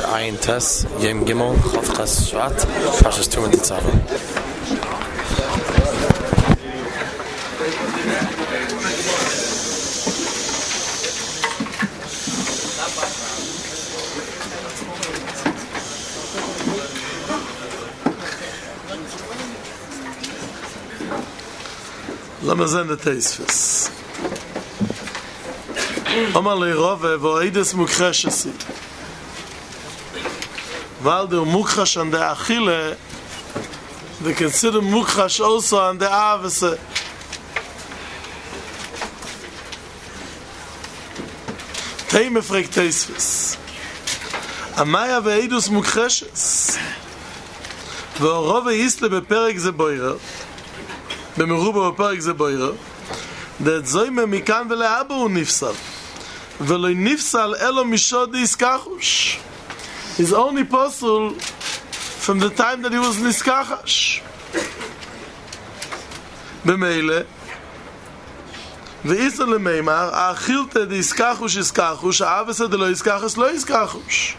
Ayin Tes, Yom Gimel, Chav Ches Shvat, Parshas Tumen Tetzaveh. Lamazen the Teisfus. Omar Leirove, Voides Mukreshesi. While the Mukrash and the Achille, they consider Mukrash also on the Avese. Teime fragt Teisfus. Amaya Veidus Mukreshes. Vorove Isle beperek ze boirer. במרובה בפרק זה בוירה דעת זוימה מכאן ולאבא הוא נפסל ולא נפסל אלו משוד ניסקחוש. It's only possible from the time that he was ניסקחש. במילא ואיסר למימר האכילת דיסקחוש יסקחוש האבסה דלא יסקחש לא יסקחוש.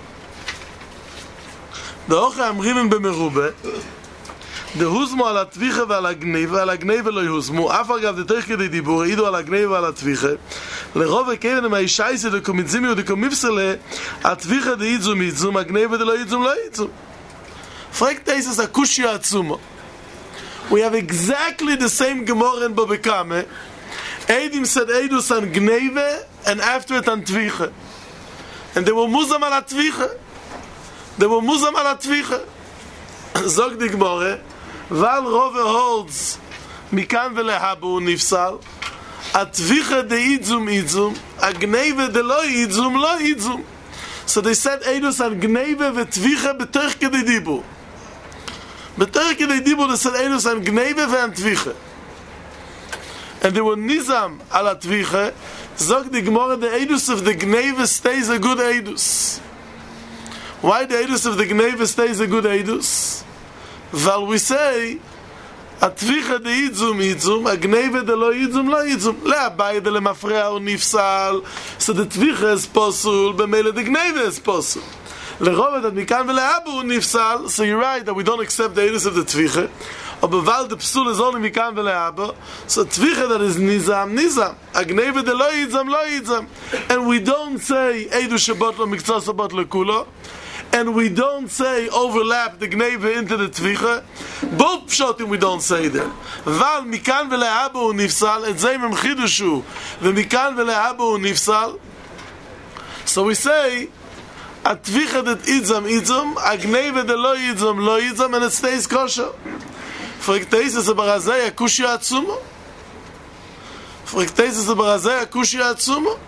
דאוכה אמרינן במרובה דהוזמו על התביכה ועל הגניבה, ועל הגניבה לא יהוזמו, אף אגב דתך כדי דיבור, עידו על הגניבה ועל התביכה, לרוב הכיוון עם האישייסי דקומיצימי ודקומיפסלה, התביכה דאיזום איזום, הגניבה דלא איזום לא איזום. פרק תייסס הקושי העצומו. We have exactly the same Gemara in Bobekame. Eidim said Eidus on Gneve, and after it on Tvicha. And they were Muzam al Tvicha. They were Muzam al Tvicha. Zog the Gemara, Val Rove holds Mikan velehabu nifsal, Atvicha de idzum, a Gneve de lo idzum. So they said Eidus on Gneve vetvicha beterke de dibu. Beterke de dibu, they said Eidus on Gneve and Tvicha. And they were Nizam al Atvicha. Zog the Gemara, the Eidus of the Gneve stays a good Eidus. Why the Eidus of the Gneve stays a good Eidus? Well, we say, Atvicha de idzum, a Gneve de lo idzum. Le'abai de lemafrea or nifsal. So the Tvicha is possible, b'meile the Gneve is possible. Le'rovet at mikan v'le'abu nifsal. So you're right that we don't accept the Eidus of the Tvicha. But while the psul is only mikan v'le'abu, so Tvicha that is nizam. A Gneve de lo idzum. And we don't say, Eidus shabot lo miktzah sabot lo kulo. And we don't say overlap the Gneve into the Tvicha. Both pshotim we don't say that. Val mikan v'le'abu nifsal, et zeimem chidushu, v'mikan v'le'abu nifsal. So we say, a Tvicha that idzam, a Gneve that lo idzam, and it stays kosher. Friktesis barazei akushi atzumo. Friktesis barazei akushi atzumo.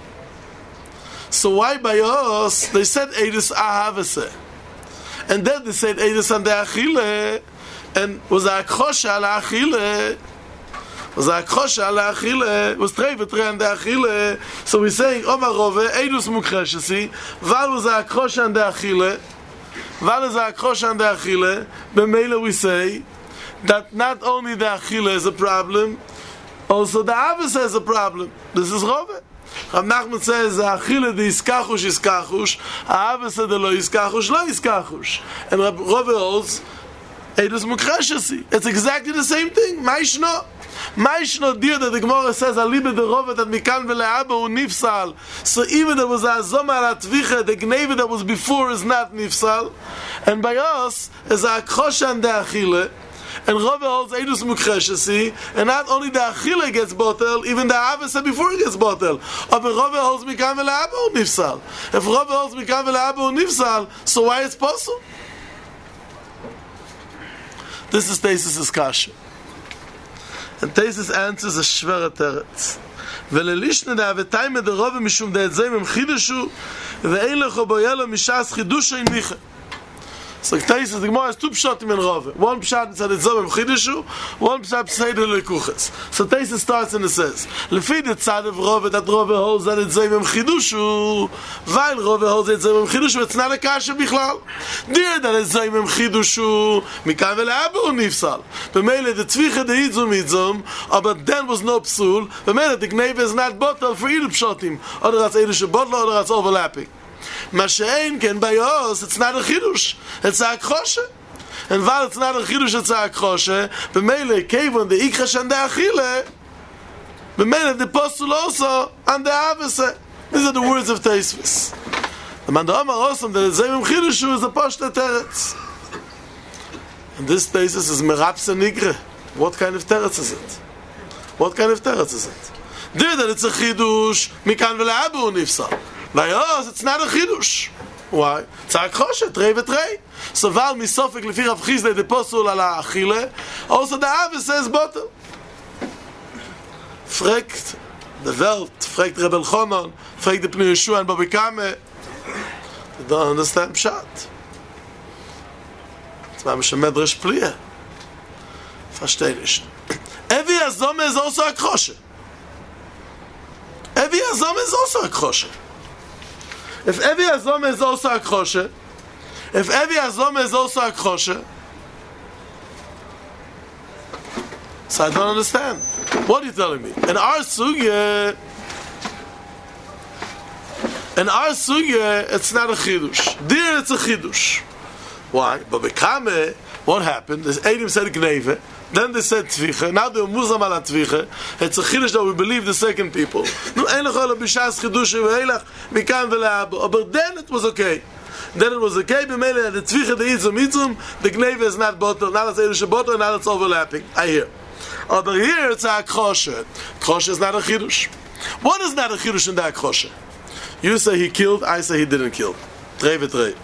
So why by us they said Eidus ahavase, and then they said Eidus and the achile, and was a kosher al achile, was trevet and the achile. So we're saying Omar Rove Eidus mukreshesi, val was a kosher and the achile, B'meila we say that not only the achile is a problem, also the avase is a problem. This is Rove. Rav Nachman says, "Achile de iskachush, Avese de lo iskachush. And Rove holds, Eidus mukreshesi. It's exactly the same thing. Maishno dear that the Gemara says, Alibe de Rove that mikan v'le'aba u nifsal. So even there was a zomar atvicha, the Gneve that was before is not nifsal. And by us, is a kosha and the achile. And Rove holds Eidus mukreshesi, and not only the achile gets bottled, even the avese before it gets bottled. But Rove holds mikan v'le'aba u nifsal. If Rove holds mikan v'le'aba u nifsal, so why it's possible? This is Tesis' kasha. And Tesis answers a shvera teretz. Velelishne da avetaime de Rove mishum de etzem im chidushu, ve'ein lecho boyelo mishas chidusha in micha. So Tesis, the Gemara has two pshatim in Rove. One pshat is that it's Zom Chidushu, one pshat Pseidel Lekuches. So Tesis starts and it says, Lefi the tzad of Rove, that Rove holds that it's Zom Chidushu, while Rove holds that it's Zom Chidushu, it's not a kasha bichlal. Dear that it's Zom Chidushu, mikan v'le'abu nifsal. B'meile the tzvicha de idzum, but then was no psul. B'meile the Gneve is not bottle for either pshatim. Or that's Eidus Shabotla, or that's overlapping. Mashein ken bayos, it's not a chidush. It's a akhoshe. And while it's not a chidush, it's a akhoshe. B'meile kevon the ikhash and the achile. B'meile the postul also and the avese. These are the words of Teisvis. The man the Amar Osam that the Zayim Chidushu is a Pashta Teretz. And this Teisvis is Merapse Nigre. What kind of Teretz is it? What kind of Teretz is it? There that it's a Chidush, Mikan V'le'abu Nifsa. Vayos, it's not a Chidush. Why? It's a Akhoshe, Trei v'Trei. So Val Misofik Lefi Rav Chizde the Postul ala Achile, also the Ave says Botel. Fragt the Welt, fragt Rebel Chonon, fragt the Pnei Yeshua and Bobby Kame. You don't understand Pshat. It's mamish a Medrash Pliya. Versteh nicht. Evi Azome is also a Kroshe. Evi Azome is also a Kroshe. If Evi Azome is also a Kroshe, so I don't understand. What are you telling me? In our sugya, it's not a chidush. There, it's a chidush. Why? But Bekame, what happened? This Eidim said Gneve, then they said Tviche, now they're Muzam ala Tviche. It's a chidush that we believe the second people. No, Einach ola b'shas chidush v'eilach mikan v'le'abu. But then it was okay. B'meile, the Tviche, the Itzum, the Gneve is not bottle, now it's Eidush bottle, now it's overlapping. I hear. Over here, it's a Akhoshe. Akhoshe is not a chidush. What is not a chidush in the Akhoshe? You say he killed, I say he didn't kill. Trei v'trei.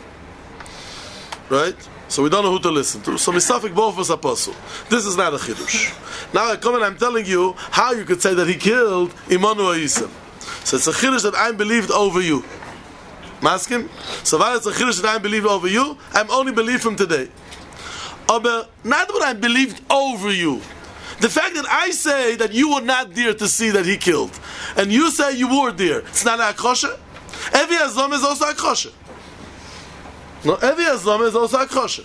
Right? So we don't know who to listen to. So Misafik both was apostle. This is not a chidush. Now I come and I'm telling you how you could say that he killed Imanu Yisem. So it's a chidush that I believed over you. Maskim? So while it's a chidush that I believed over you, I'm only believed from today. But not what I believed over you. The fact that I say that you were not there to see that he killed, and you say you were there, it's not a Akhoshe? Evi Azom is also a Akhoshe. No, Evi Azom is also a Akhoshe.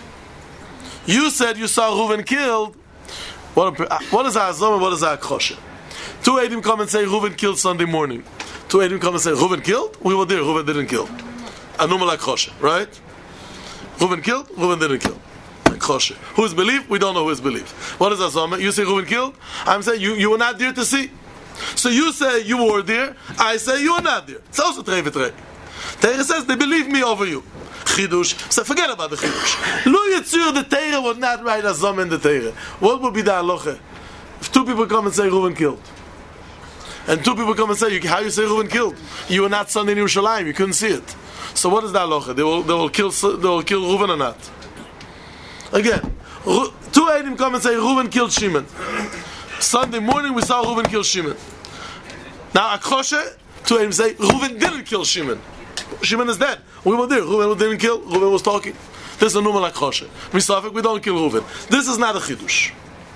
You said you saw Reuven killed. What is a Azom and what is a Akhoshe? Two Eidim come and say Reuven killed Sunday morning. Two Eidim come and say Reuven killed? We were there, Reuven didn't kill. A normal Akhoshe, right? Reuven killed, Reuven didn't kill. Who is believed? We don't know who is believed. What is Azama? You say Reuven killed? I'm saying you were not there to see. So you say you were there, I say you were not there. It's also Trei v'Trei. Teira says they believe me over you. Chidush. So forget about the Chidush. Lo Yitzur, the Teira would not write Azama in the Teira. What would be the halacha? If two people come and say Reuven killed, and two people come and say, how you say Reuven killed? You were not Sunday in Yerushalayim, you couldn't see it. So what is the halacha? They will kill Reuven or not? Again, two Eidim come and say Reuven killed Shimon. Sunday morning we saw Reuven kill Shimon. Now Akhoshe, two Eidim say Reuven didn't kill Shimon. Shimon is dead. We were there. Reuven didn't kill. Reuven was talking. This is a normal Akhoshe. We don't kill Reuven. This is not a chidush.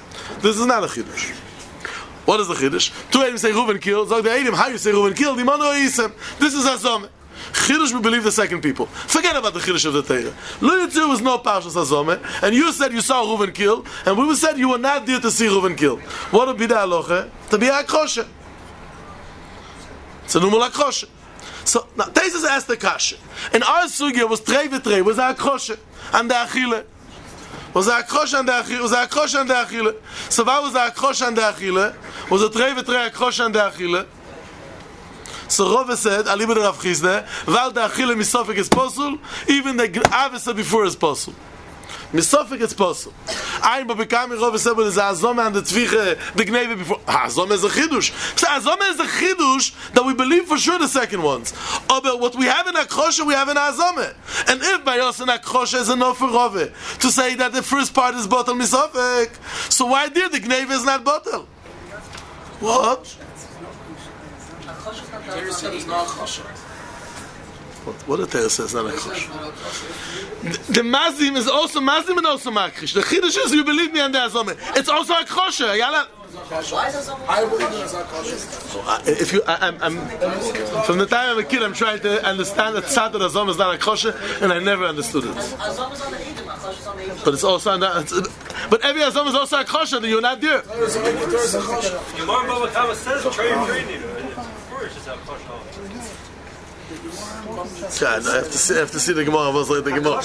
What is the chidush? Two Eidim say Reuven killed. Zog the Eidim, how you say Reuven killed? Imanu Yisem. This is Azome. Chidush, we believe the second people. Forget about the Chidush of the Torah. Lo Yitzur was no Parshas Azome, and you said you saw Reuven kill, and we said you were not there to see Reuven kill. What would be the halacha? To be a Akhoshe. It's a normal Akhoshe. So now Taisus asked the kasha. In our sugya was Trei v'Trei, was a Akhoshe and the Achile. Was a Akhoshe and the Achile. So what was the Akhoshe and the Achile? Was a Trei v'Trei Akhoshe and the Achile? So Rove said, Alibu de Rav Chizde, Val the Achille Misofik is possible, even the Avesa before is possible. Misofik is possible. Ein Babikami Rove said, but it's Azome and the Tviche, the Gneve before. Azome is a Chidush. So Azome is a Chidush that we believe for sure the second ones. But what we have in Akhoshe, we have in Azome. And if by us in Akhoshe is enough for Rove to say that the first part is Botel Misofik, so why did the Gneve is not Botel? What? What the Torah says not a Akhoshe? The Mazim is also Mazim and also Makrish. The Chidush is you believe me and the Azome. It's also a Akhoshe. Yalla. I believe it's a Akhoshe. If you, I'm from the time I'm a kid, I'm trying to understand that Tzad of Azome is not a Akhoshe, and I never understood it. But it's also but every Azome is also a Akhoshe that you're not there. Imam Baba Kama says, I have to see the Gemara. What's like the Gemara?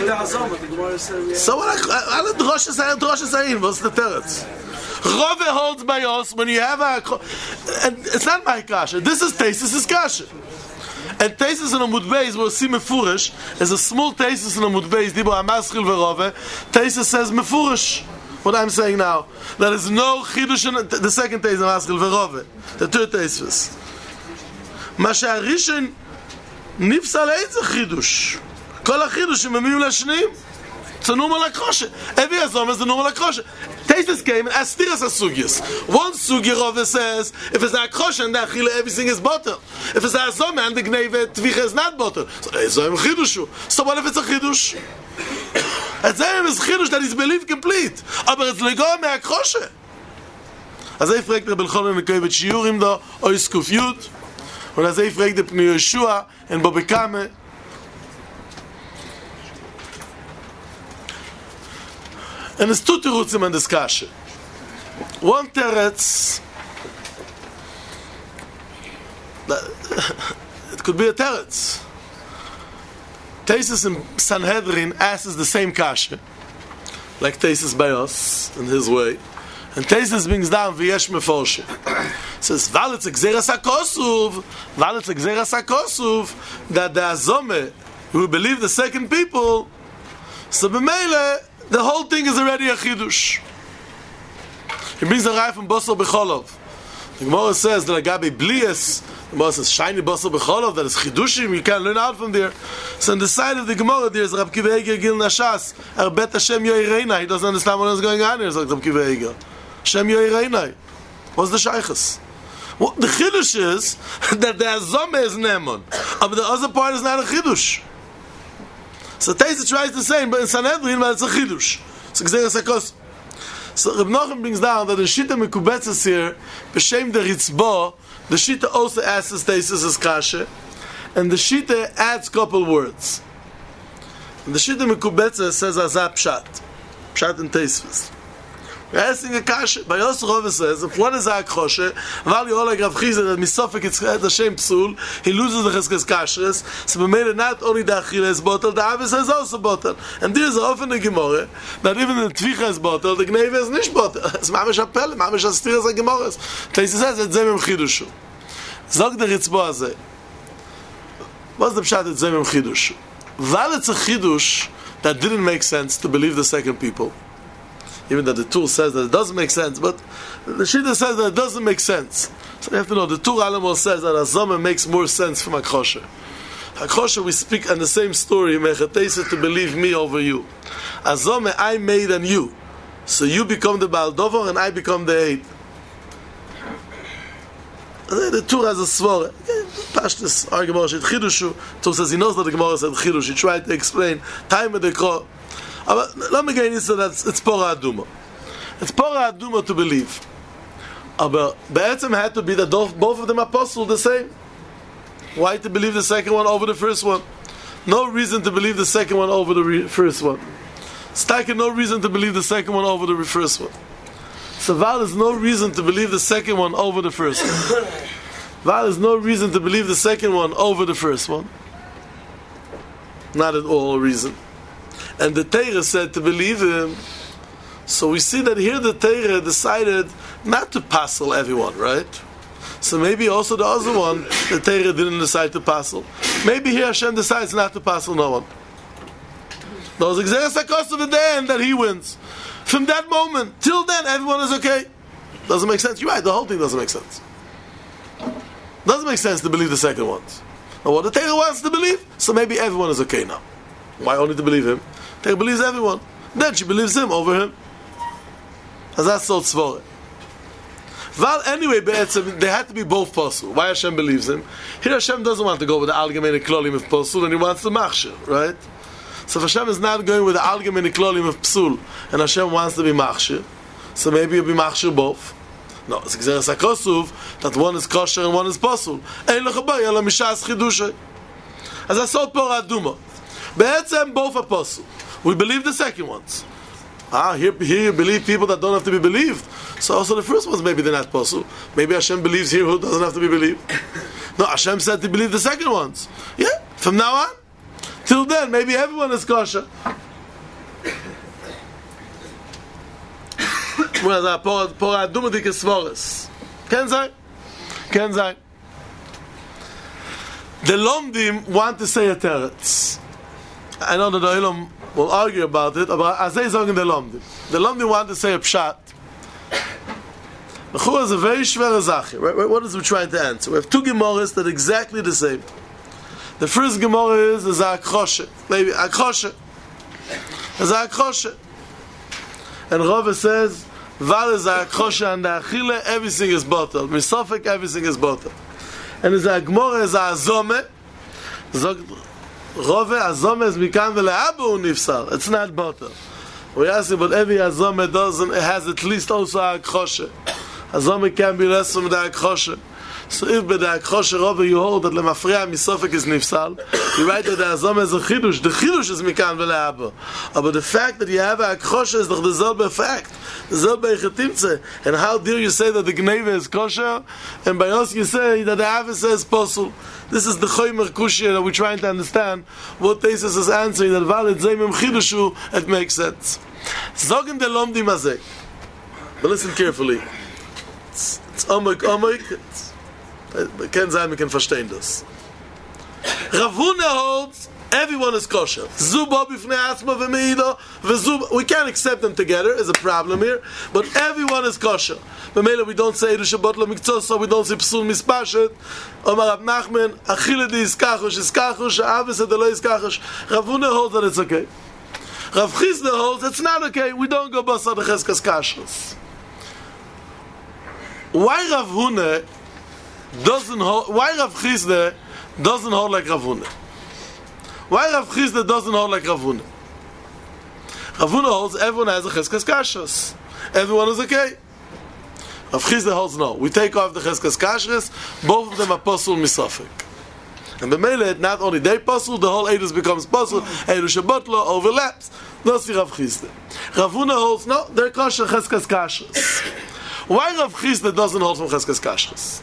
So what? I Drosha saying. What's the teretz? Rove holds by us when you have a. And it's not my kasha. This is kasha. And Teisus in Amud Beis, we'll see Mefurish, there's a small Teisus in Amud Beis, Dibo Amaschil Verove, Teisus says Mefurish, what I'm saying now. There is no Chidush in the second Teisus, Amaschil Verove, the third Teisus. Masha Rishon, Nifsal Eitz Chidush. Kol HaChidush, Memim Lashnim, it's a normal Akroshe. Every Azom is a normal Akroshe. Teisus came and asked Stiras Asugyas. One Sugi Rove says, if it's a Akroshe and the Achille, everything is bottle. If it's a Azom and the Gneve Tvicha is not bottle. So Azom Chidushu. So what if it's a Chidush? Azom is Chidush that is believed complete. Aber it's Lego me Akroshe. As I fragt Rebbe Elchanan Nekovet Shiurim da, Ois Kuf Yud. Und as I fragt Pnei Yeshua and Bobekame. And it's two terutzim in this kasha. One teretz, it could be a teretz. Teisus in Sanhedrin asks the same kasha, like Teisus by us, in his way. And Teisus brings down v'yesh meforshe. Says, Valitz Gzeras HaKosuv, that the Azome, who believe the second people, so b'meile, the whole thing is already a chidush. He brings a rai from Basar B'cholov. The Gemara says that Agabi Blias, the Gemara says shiny Basar B'cholov, that is chidushim, you can learn out from there. So on the side of the Gemara there is Rab Kiva Eiger Gil Nashas, Arbet Hashem Yoireinai. He doesn't understand what is going on here. It's like Rab Kiva Eiger. Hashem Yoireinai. What's the shaykhus? Well, the chidush is that the Azome is Nemon, but the other part is not a chidush. So Teisus tries to say, but in Sanhedrin, but it's a chidush. So Gzeras HaKosuv. So Reb Nochem brings down that the Shita Mekubetzes here, b'shem the Ritzbo, the Shita also asks Teisus as kasha, and the Shita adds couple words. And the Shita Mekubetzes says Azap Pshat in Teisus. We're asking a kasha. By Yosef Rove says, if one is a Akroshe, Val Yola Grav Chizah, that Misofik it's Hashem Psul, he loses the Cheskes Kashrus, so we made it not only the Achille is bottle, the Avis is also bottle. And there is often a Gemara, that even the Tvicha is bottle, the Gneve is nicht bottle. It's Mamish Appelle, Mamish Astiras a Gemara. Teisus says, it's Zemim Chidushu. Zog the Ritzbo Azeh. What's the Pshat, it's Zemim Chidushu? Val it's a Chidush that didn't make sense to believe the second people. Even that the Tur says that it doesn't make sense, but the Shita says that it doesn't make sense. So you have to know, the Tur Alamo says that Azome makes more sense from Akroshe. Akroshe, we speak on the same story, Mechatesa to believe me over you. Azome, I made and you. So you become the Baal Dover and I become the Eid. The Tur has a svore. Pashtus, our Gemara said Chidushu. Tur says he knows that the Gemara said Chidush. He tried to explain. Time of the Kro. But let me get into that. It's Pora Aduma. It's Pora Aduma to believe. But Be'etzem had to be that both of them are possible the same. Why to believe the second one over the first one? No reason to believe the second one over the first one. Staka, no reason to believe the second one over the first one. So Val is no reason to believe the second one over the first one. Val is no reason to believe the second one over the first one. Not at all a reason. And the Torah said to believe him. So we see that here the Torah decided not to passel everyone, right? So maybe also the other one, the Torah didn't decide to passel. Maybe here Hashem decides not to passel no one. Those Gzeras HaKosuv at the end that he wins. From that moment till then, everyone is okay. Doesn't make sense. You're right. The whole thing doesn't make sense. Doesn't make sense to believe the second ones. But what the Torah wants to believe, so maybe everyone is okay now. Why only to believe him? Torah believes everyone. Then she believes him over him. As that's so tzvore. Well, anyway, they had to be both possible. Why Hashem believes him? Here Hashem doesn't want to go with the Algemeine Klolim of Psul, and he wants the Machshir, right? So if Hashem is not going with the Algemeine Klolim of Psul, and Hashem wants to be Machshir, so maybe he'll be Machshir both. No, it's Gzeras HaKosuv, that one is kosher and one is Psul. Ein lechabai, ela mishas chidushay. As I saw Pora Aduma. Be'etzem, both are Psul. We believe the second ones. Here you believe people that don't have to be believed. So also the first ones, maybe they're not possible. Maybe Hashem believes here who doesn't have to be believed. No, Hashem said to believe the second ones. Yeah, From now on, till then, maybe everyone is kosher. Well, that por adumadik svoris. Ken sein. The Lomdim want to say a teretz. I know that the Olam will argue about it, but as they say in the Lomdim want to say a pshat. Mechur is a very schwere Sache. What is we trying to answer? We have two Gemaras that are exactly the same. The first Gemara is a akroshe. Maybe akroshe. Is a akroshe. And Rava says, Val is a akroshe and the achile, everything is bottled. Misofik, everything is bottled. And is a Gemara is a azome. Rava, azome is mikan v'le'abu nifsal. It's not bottled. We ask you, but every azome doesn't, it has at least also a akroshe. Azome can be less from the akroshe. So if by the akroshe Rava you hold that lemafreya misofik is nifsal, you write that the azome is a chidush. The chidush is mikan v'le'abu. But the fact that you have a akroshe is the zelbe fact. The zelbe echetimtze. And how dare you say that the gneva is kosher, and by us you say that the avis is posul. This is the choymer kushya that we're trying to understand. What Tesis is answering, that valid zeimim chidushu, it makes sense. Zogen de lomdim azeh. But listen carefully. It's omik. Ken sein, we can verstehen das. Rav Huna holds, everyone is kosher. Zubo bifnei asma v'meido, v'zubo. We can't accept them together, is a problem here, but everyone is kosher. B'meila we don't say Erush Shabbat lo miktzos, so we don't say Psul mispashet. Omar Rab Nachman, achile di iskachush, avis ed lo iskachush. Rav Huna holds that it's okay. Rav Chisda holds it's not okay. We don't go basar the cheskas kashrus. Why Rav Huna doesn't hold? Why Rav Chisda doesn't hold like Rav Huna? Why Rav Chisda doesn't hold like Rav Huna? Rav Huna holds everyone has a cheskas kashrus. Everyone is okay. Rav Chisda holds no. We take off the cheskas kashrus. Both of them are pasul misafik. And b'meileh, not only they pasul, the whole edus becomes pasul. Erush Shabbat lo overlaps. That's the Rav Chisda. Rav Huna holds no. They're kosher cheskas kashrus. Why Rav Chisda doesn't hold from cheskas kashrus?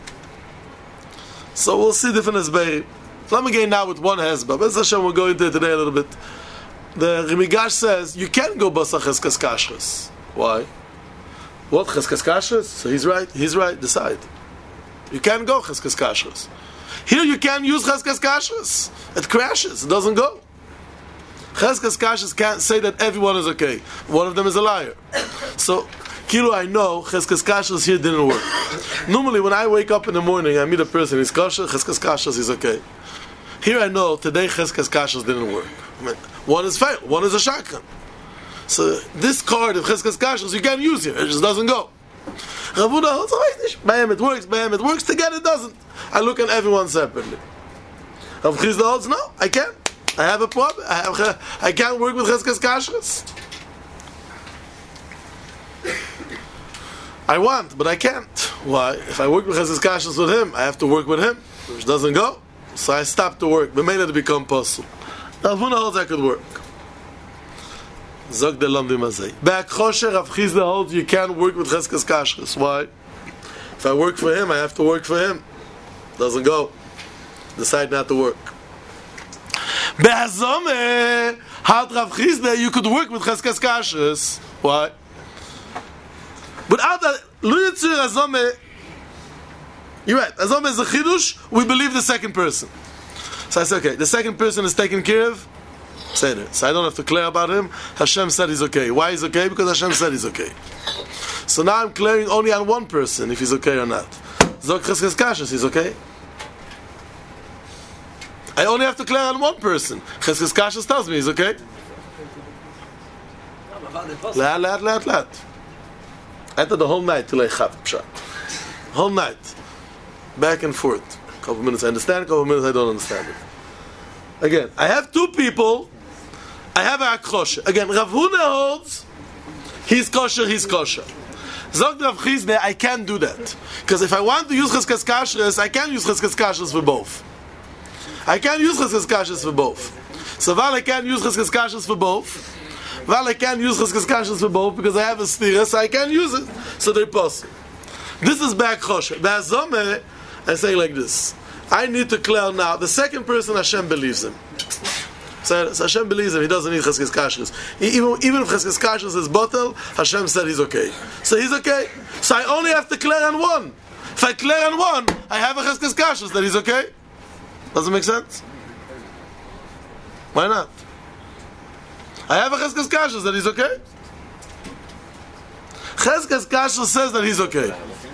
So we'll see different hesberim. So let me get now with one hesba. Bez Hashem, we'll go into it today a little bit. The Rimigash says you can't go basar cheskas kashrus. Why? What cheskas kashrus? So he's right. Decide. You can't go cheskas kashrus. Here you can't use cheskas kashrus. It crashes. It doesn't go. Cheskas kashrus can't say that everyone is okay. One of them is a liar. So Kilo, I know cheskas kashrus here didn't work. Normally, when I wake up in the morning, I meet a person, he's kosher, cheskas kashrus is okay. Here I know, today cheskas kashrus didn't work. I mean, one is fail, one is a shotgun. So this card of cheskas kashrus you can't use here, it just doesn't go. Rav Huna, it works, together it doesn't. I look at everyone separately. Rav Chisda holds, no, I can't. I have a problem. I can't work with cheskas kashrus. I want, but I can't. Why? If I work with cheskas kashrus with him, I have to work with him, which doesn't go. So I stop to work. But made it become possible. Rav Huna holds I could work. Zog de lomdim azay. Be'akroshe Rav Chisda holds you can't work with cheskas kashrus. Why? If I work for him, I have to work for him. Doesn't go. Decide not to work. Be'azome had Rav Chisda you could work with cheskas kashrus. Why? Without that, Luyitzir Azome, you're right, Azome is a chidush, we believe the second person. So I say, okay, the second person is taken care of, say that. So I don't have to clear about him. Hashem said he's okay. Why he's okay? Because Hashem said he's okay. So now I'm clearing only on one person, if he's okay or not. Zok cheskas kashrus, he's okay. I only have to clear on one person. Cheskas kashrus tells me he's okay. Lat. I had the whole night till I chav pshat. Whole night. Back and forth. A couple minutes I understand, a couple minutes I don't understand it. Again, I have two people. I have a akroshe. Again, Rav Huna holds he's kosher. Zog Rav Chisda, I can't do that. Because if I want to use cheskas kashrus, I can't use cheskas kashrus for both. So while I can't use cheskas kashrus for both, because I have a stira, so I can't use it. So they're possible. This is back chosher. Be'azome, I say like this. I need to clear now. The second person, Hashem believes him. So Hashem believes him. He doesn't need Cheskes Kashrus. Even if Cheskes Kashrus is bottle, Hashem said he's okay. So he's okay. So I only have to clear on one. If I clear on one, I have a Cheskes Kashrus that he's okay. Doesn't make sense? Why not? I have a Cheskes Kashrus that he's okay. Cheskes Kashrus says that he's okay.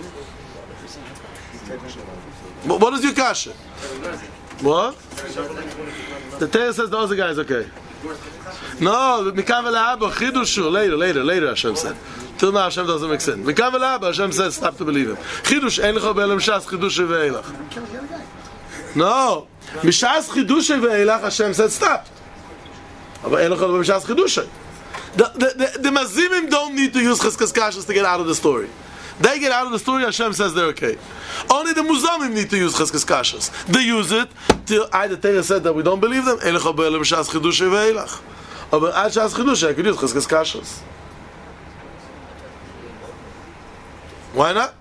What is your kasha? What? The Torah says the other guy is okay. No, Mikav El'Abba, Chidushu, later, Hashem said. Till now, Hashem doesn't make sense. Mikav El'Abba, Hashem says, stop to believe him. Chidush, Ein Lecho Be'elam Shas, Chidush Ve'elach. No, Mishas Chidush Ve'elach, Hashem said, stop. But Ein Lecho Be'elam Shas, Chidush. The Mazimim don't need to use Cheskes Kashrus to get out of the story. They get out of the story, Hashem says they're okay. Only the Muzamim need to use Cheskes Kashrus. They use it till the Torah said that we don't believe them. Ein Lecho Be'elam Shas Chidush Ve'elach. But Ad Shas Chidush, I could use Cheskes Kashrus. Why not?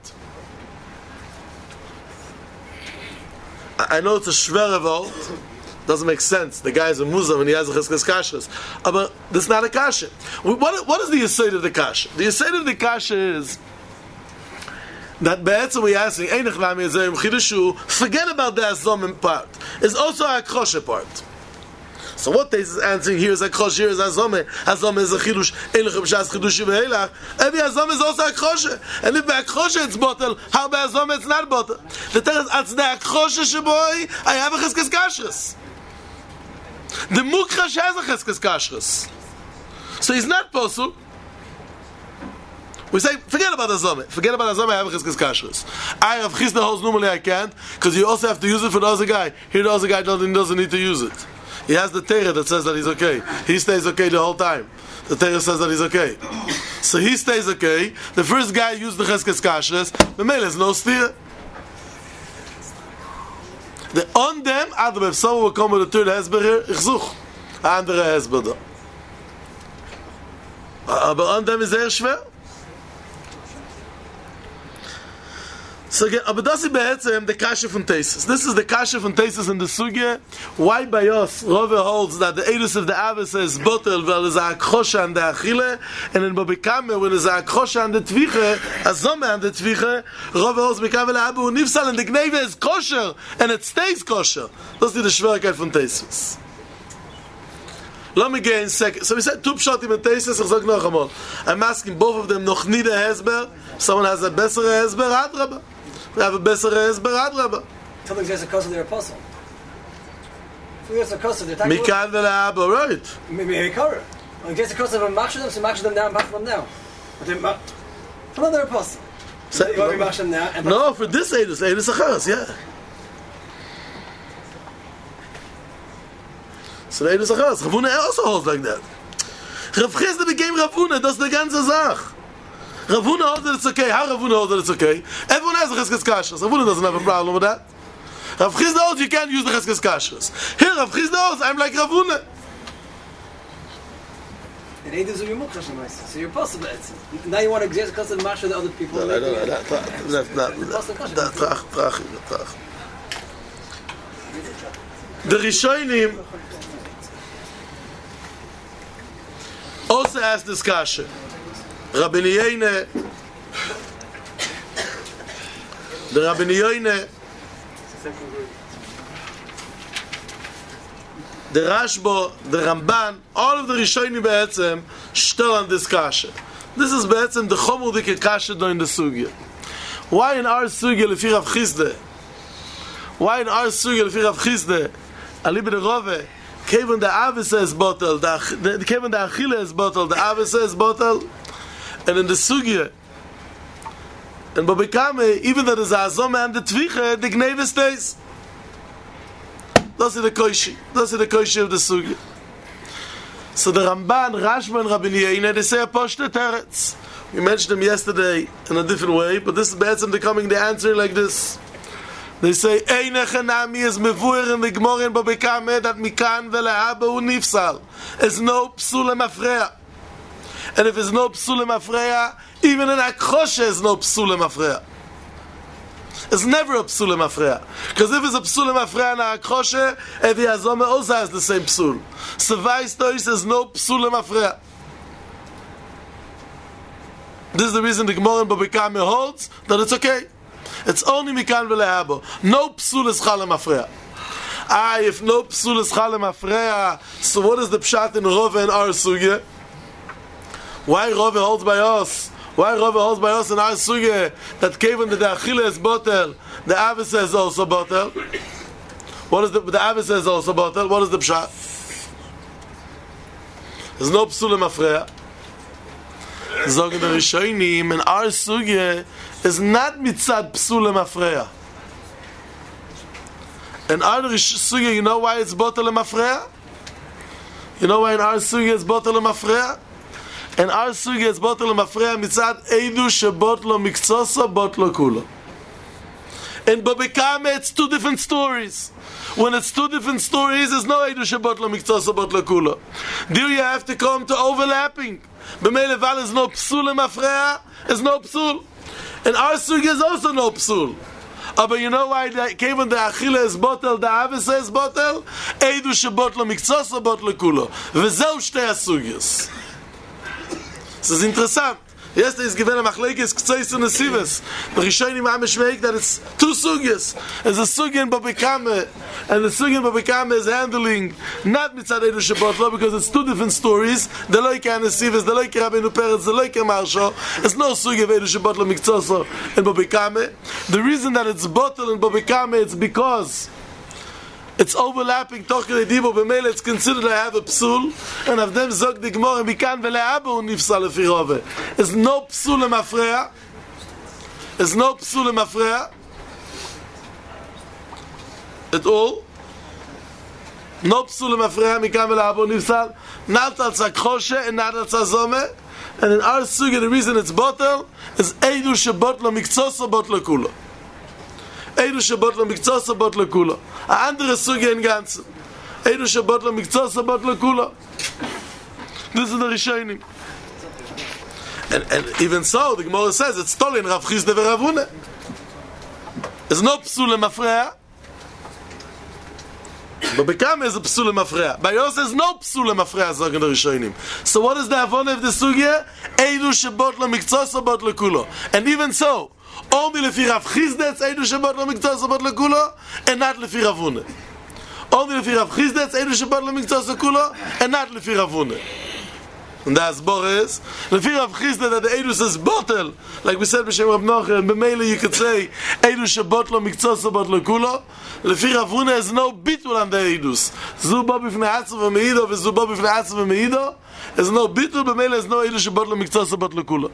I know it's a shver revolt. Doesn't make sense. The guy is a Muslim and he has a Cheskes Kashrus. But this is not a kasha. What is the Yesod of the kasha? The Yesod of the kasha is that be'etzem we asking, Einach Lami Yezayim Chidushu, forget about the Azomim part. It's also a Akroshe part. So what they is answering here is Akroshe, here is Azomim. Azomim is a Chidush, Einach B'Shas Chidush Ve'elach. Every Azomim is also Akroshe. And if by Akroshe it's bottle, how by Azomim it's not bottle? The Torah is, Atz the Akroshe sheboy, I have a Cheskes Kashrus. The Mukrash has a Cheskes Kashrus. So he's not Posul. We say, forget about Azomim. Forget about Azomim, I have a Cheskes Kashrus. I have Chisda holds normally I can't, because you also have to use it for the other guy. Here the other guy doesn't need to use it. He has the Torah that says that he's okay. He stays okay the whole time. The Torah says that he's okay. So he stays okay. The first guy used the Cheskes Kashrus. The male is no steer. On them, Adam, if someone will come with a third Hezber, ich such andere Hezber da. Aber on them is sehr schwer. So again, aber das ist behetzem the kasha von Tesis. This is the kasha von Tesis in the sugya. Why by us, Rove holds that the edus of the Avis is botel, weil es a akrosha an der Achille, and in Bobekame, when es a akrosha an der Tviche, a zome an der Tviche, Rove holds Mikavel Abu Nifsal, and the Gneve is kosher, and it stays kosher. Das ist die Schwierigkeit von Tesis. Let me get in second. So we said two pshatim and Tesis, ich sag noch einmal. I'm asking both of them noch nie der Hezber. Someone has a bessere Hezber, Adraba. We have a bessere Hezber, Adraba. Tell them there's a cause of their apostle. There's a cause of their time. Mikan Vela'aba, right. Maybe a Korah. When there's a cause of them, match them now and match them now. But they another apostle. So, you want to match them now? No, for this Eidus Acharas, yeah. So the Eidus Acharas, Ravuna also holds like that. Rav Chisda became Ravuna, that's the ganze Sach. Ravuna holds that it's okay. How Ravuna holds that it's okay? Everyone has a Cheskes Kashrus. Ravuna doesn't have a problem with that. Rav Chisda holds you can't use the Cheskes Kashrus. Here Rav Chisda holds I'm like Ravuna. And Eidus will be Mukhrash, so you're possible. Now you want to exert because of the match with the other people. No. The Rishonim also asked this kasha. Rabbi Yoine, the Rabbi Yoine, the Rashbo, the Ramban, all of the Rishonim be'etzem shtel on this kasha. This is be'etzem the chomudike kasha during the sugya. Why in our sugya lefi Rav Chisda? Why in our sugya lefi Rav Chisda? Ali ben Rove, Kevin the Avisa is bottled, Kevin the Achille is bottled, the Avisa is bottled. And in the Sugya, and Bobekame, even though there's a Azome and the Tviche, the Gneve stays. That's the Koishi. That's the Koishi of the Sugya. So the Ramban, Rashba, and Rabbi Yoine, they say a Poshte Teretz. We mentioned them yesterday in a different way, but this is better becoming the answer like this. They say, Einach Nami is mevuer in the Gemara in Bobekame that Mikan Vela'aba u Nifsal. There's no Psule Mafreya. And if there's no Psule Mafreya, even in Akroshe is no Psule Mafreya. It's never a psul mafreya. Because if it's a psul mafreya na akroshe, Evi Azome also has the same psul. Savais Tois is no psul mafreya. This is the reason the Gemara in Babikame holds that it's okay. It's only mikan v'lehabo. No psul is chal mafreya. If no psul is chal mafreya, so what is the pshat in Rove and our sugya? Why Rove holds by us? Why Rove holds by us in our sugya that given that the achila is botel, the avis is also botel? What is the avis is also botel? What is the pshat? There's no psul mafreya. Zogen der Rishonim in our sugya is not mitzad psul mafreya. In our sugya, you know why it's botel mafreya? You know why in our sugya it's botel mafreya? In our sugya it's botel mafreya mitzad eidu shebotlo mikzoso botlo kulo. In Babikame it's two different stories. When it's two different stories, there's no eidu shebotlo mikzoso botlo kulo. There you have to come to overlapping. B'meile val is no psul mafreya, is no psul. And our sugya is also no psul. But you know why given the achila is botel, the avis is botel? Eidu shebotlo mikzoso botlo kulo. V'zeu shtei asugyas. This is interessant. Yesterday is given a machlekes k'tzeis and nesivas. The Rishonim make that it's two sugyas. There's a sugya in Babikame, and the sugya in Babikame is handling not mitzad eidu shebotlo because it's two different stories. The loike and nesivas, the loike Rabbeinu Peretz, the loike Marsho. It's no sugya of eidu shebotlo mikzoso in Babikame. The reason that it's botel in Babikame, it's because it's overlapping Tochei Dibo b'meile. It's considered to have a psul, and of them zog the Gemara mikan v'le'abo nifsal lefi Rove. It's no psul mafreya. It's no psul mafreya at all. No psul mafreya mikan v'le'abo nifsal. Not al tzakchoshe and not al tzazome. And in our sugya, the reason it's botel is eidu shebotlo mikzoso botlo kulo. Eidu shebotlo mikzoso botlo kulo. A andere sugya in ganzen. Eidu shebotlo mikzoso botlo kulo. This is the Rishonim. And even so, the Gemara says it's stolen Rav Chisda v'Rav Huna. There's no psul mafreya. But Bekam is a psul mafreya. By yours there's no psul mafreya, sagen the Rishonim. So what is the avon of the sugya? Eidu shebotlo mikzoso botlo kulo. And even so, only lefi Rav Chisda it's eidu shebotlo mikzoso botlo kulo, and not lefi Rav Huna. Only lefi Rav Chisda it's eidu shebotlo mikzoso kulo, and not lefi Rav Huna. And the Asbor is lefi Rav Chisda that the edus is botel, like we said b'shem Rav Nocha, and b'meila you could say edu shebotlo mikzoso botlo kulo. Lefi Rav Huna is no bitul on the edus. Zu bo b'fnei atzu v'meido v'zu bo b'fnei atzu v'meido. There's no bitul, b'meila is no edu shebotlo mikzoso botlo kulo.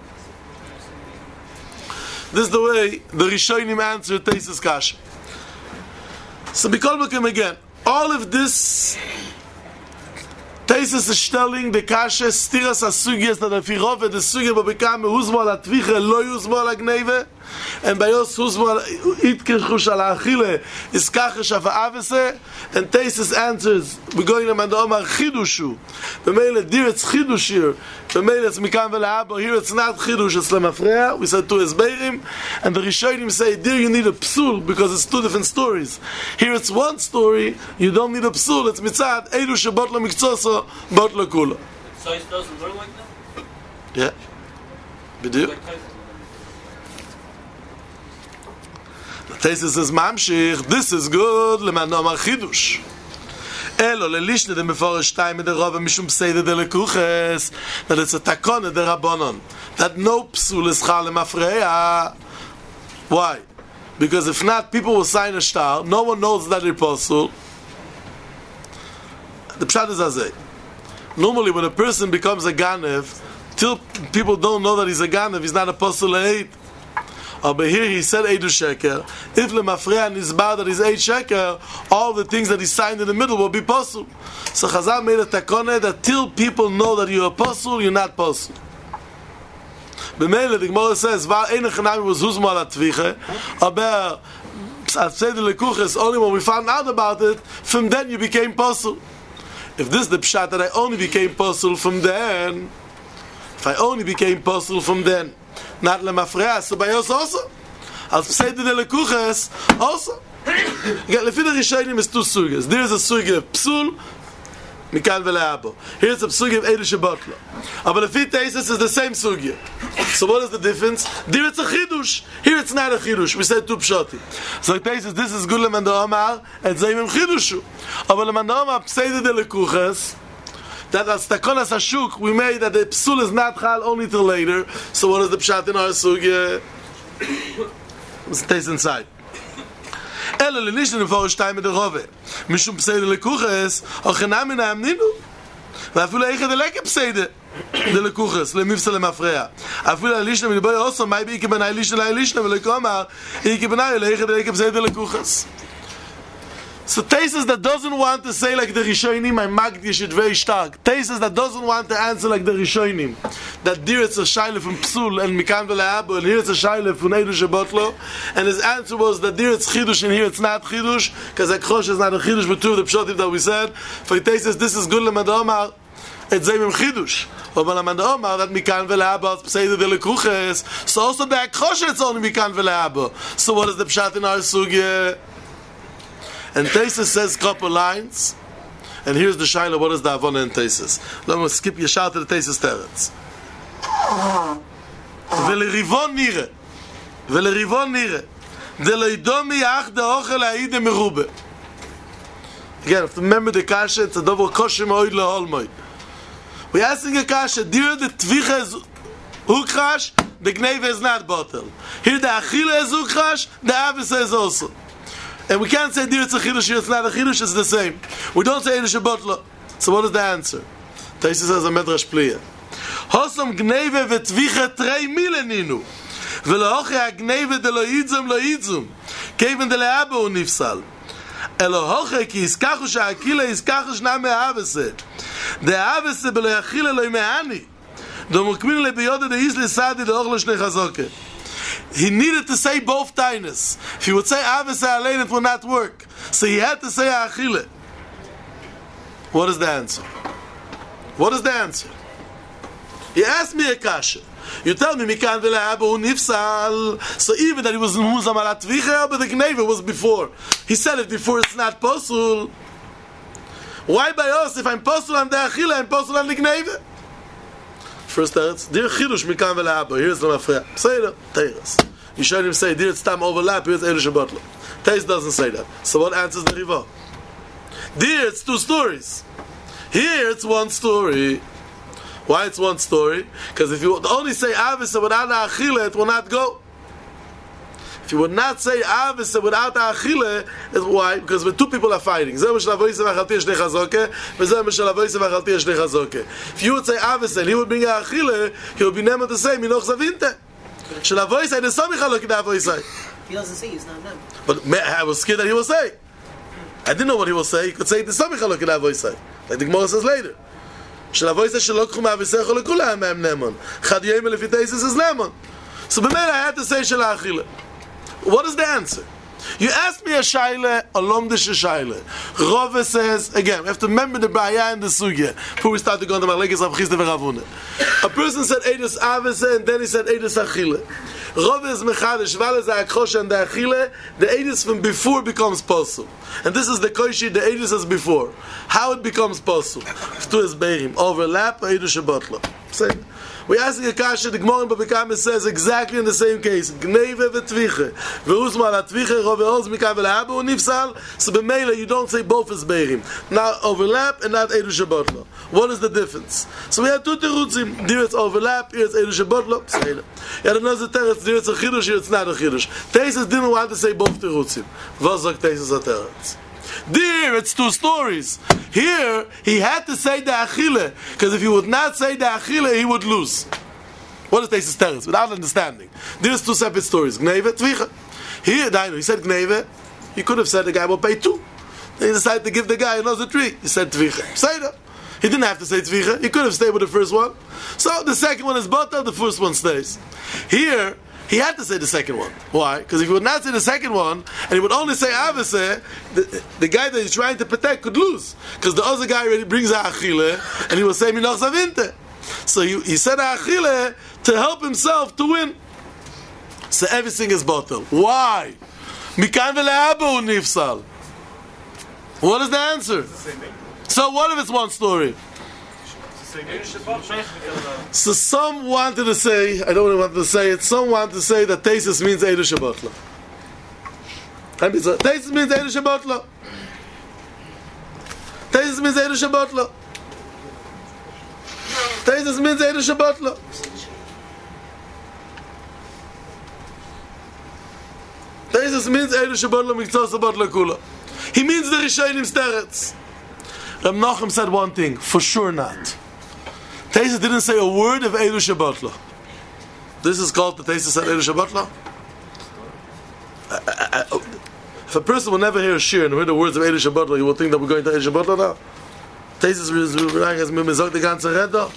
This is the way the Rishonim answer Teisus Kasha. So Bikol Bakim again, all of this Teisus is telling the Kasha stiras asugyas that if Rove the sugya Babikame huzmo al atviche lo yuzmo al agneve, and by us huzmo al itkirchush al achile is kachesh av avese, and Teisus answers we're going to Omar chidushu b'meile dir it's chidush here, b'meile it's mikan v'le'abo, here it's not chidush, it's lemafreya. We said two esbeirim, and the Rishonim say there you need a psul because it's two different stories. Here it's one story, you don't need a psul, it's mitzad eidu shebotlo mikzoso botlo kulo. So it doesn't work like that? Yeah, b'dir. Teisus says mamshich, this is good leman Omar chidush. Elo lelishne dem beforish time in the Rove mishum pseide de lekuches, that it's a takone de Rabbanon, that no psul is chal lemafreya. Why? Because if not, people will sign a shtar, no one knows that it's psul. The pshat is azay. Normally when a person becomes a ganev, till people don't know that he's a ganev, he's not a psul le'ed. But here he said eidu sheker. If lemafreya nizbar that is 8 sheker, all the things that he signed in the middle will be pasul. So Chazal made a takone that till people know that you're a pasul, you're not pasul. B'meile the Gemara says var ein chanami was huzmo al atviche, aber at seder lekuches only when we found out about it, from then you became pasul. If this is the pshat that I only became pasul from then, if I only became pasul from then, not lemafreya, so by us also. Als Pseide de Lekuches, also. Again, lefi the Rishonim is two sugas. There is a suga of Psul, Mikan v'le'abo. Here's a suga of Eidush Botla. But lefi Teisus is the same suga. So what is the difference? There it's a chidush. Here it's not a chidush. We said two pshati. So Teisus, this is good leman Omar, and Zaymim chidushu. But leman Omar, Pseide de Lekuches, that as takonas hashuk we made that the psul is not chal only till later. So what is the pshat in our sugya? Let's taste inside. Elo lenishn vor shtay mit der rove. Mishum pseide lekuches, o khnam in amninu. Va afilo ekh de lek pseide de lekuches, le mifsel mafreya. Afilo lishn mit boy oso may bi ke benay lishn vel komar, ik benay le ekh de lek pseide de lekuches. So Teisus that doesn't want to say like the Rishonim, my Magdish is very stark. Teisus that doesn't want to answer like the Rishonim, that there it's a shaila from Psul and Mikan v'le'abo, and here it's a shaila from Eidush Botlo, and his answer was that there it's Chidush and here it's not Chidush, because Akrosh is not a Chidush, but two of the Pshotim that we said. For Teisus, this is good Lamad Omar, it's Zaymim Chidush. But Lamad Omar, that Mikan v'le'abo, it's Pseide de Lekuches, so also the Akrosh it's only Mikan v'le'abo. So what is the Pshat in our Sugya? And Teisus says couple lines, and here's the shaila. What is the avona in Teisus? Let me skip yeshar to the Teisus teretz. Velerivon nire, deloidomi ach de ochel aide merube. Again, if you remember the kasha, it's a double koshim oid leholmoi. We're asking a kasha. There the tvicha is ukrash, the gneve is not bottle. Here the achila is ukrash, the avisa is also. And we can't say dir it's a chidush, here it's not a chidush, it's the same. We don't say Eidush Botla. So what is the answer? Taisus says a medrash pliya. Hosam gneve v'tvicha trei mileninu. V'lohoche ha-gneve de lo yidzum. Keven de le'abo nifsal. Elohoche ki iskachu sha'akila iskachu shna me'avese. De avese belo yachila lo me'ani. Do mukmin le biyode de izli sadi de ochlo shnei chazoke. He needed to say both tainas. If he would say Avese Alein, it would not work. So he had to say Achile. What is the answer? What is the answer? He asked me a kasha. You tell me Mikan v'le'abo nifsal. So even that he was Muzam al Atvicha, but the Gneva was before. He said it before, it's not posul. Why by us? If I'm posul on the Achile, I'm posul on the Gneva. First teretz, dir chidush Mikan v'le'abo. Here's the mafreya. Say it, Teiras. You should him say, dir it's tam overlap, here's Eidush Botlo. Teis doesn't say that. So what answers the Riva? Dir it's two stories. Here it's one story. Why it's one story? Because if you would only say Avisa without Achile, it will not go. If you would not say Avisa without Achile, why? Because when two people are fighting. If you would say Avisa and he would bring Achile, he would be never to say Minoch Zavinte. He doesn't say he's not them. But I was scared that he will say. I didn't know what he will say. He could say the Samicha Lokin Avoisai. Like the Gemara says later. So B'meila I had to say Shel Achile. What is the answer? You asked me a shaila, a lomdish shaila. Rove says, again, we have to remember the Baya and the Sugya before we start to go on the Malekes of Chisda v'Ravuna. A person said Eidus Avese and then he said Eidus Achile. Rove is Mechadish, Val is Akrosh and the Achile. The Eidus from before becomes possible. And this is the Koishi, the Eidus is before. How it becomes possible? To his Beirim. Overlap, Eidus Shabbatla. Same. We're asking a kasha, the Gemara in Babakama says exactly in the same case. Gneve v'tviche. V'uzma la tviche, rove oz mikav v'le'abo nifsal. So b'meila, you don't say both as beirim. Not overlap and not Eidush Botlo. What is the difference? So we have two terutzim. There it's overlap, here it's Eidush Botlo. Say that. You have another teretz, there it's a chidush, here it's not a chidush. Teisus didn't want to say both terutzim. V'ozak Teisus a teretz. There, it's two stories. Here, he had to say the Achille, because if he would not say the Achille, he would lose. What is Teisus teretz? Without understanding. There's two separate stories. Gneve, Tvicha. Here, he said Gneve. He could have said the guy will pay 2. Then he decided to give the guy another 3. He said Tvicha. Say that. He didn't have to say Tvicha. He could have stayed with the first one. So the second one is Batal, the first one stays. Here, he had to say the second one. Why? Because if he would not say the second one, and he would only say Avese, the guy that he's trying to protect could lose. Because the other guy already brings Achille, and he will say Minoch Zavinte. So he said Achille to help himself to win. So everything is bottle. Why? Mikan v'le'abu nifsal. What is the answer? So what if it's one story? So some wanted to say, I don't really want to say it, some want to say that Teisus means Eidu Shabbatla. Teisus means Eidu Shabbatla. Teisus means Eidu Shabbatla. Teisus means Eidu Shabbatla. Teisus means Eidu Shabbatla Miktzah Shabbatla Kula. He means the Rishonim Steretz. Reb Nachum said one thing, for sure not. Teisus didn't say a word of Eidu Shabbatla. This is called the Teisus said Eidu Shabbatla. If a person will never hear a shir and hear the words of Eidu Shabbatla, you will think that we're going to Eidu Shabbatla now. Teisus has mizog the ganze Redda.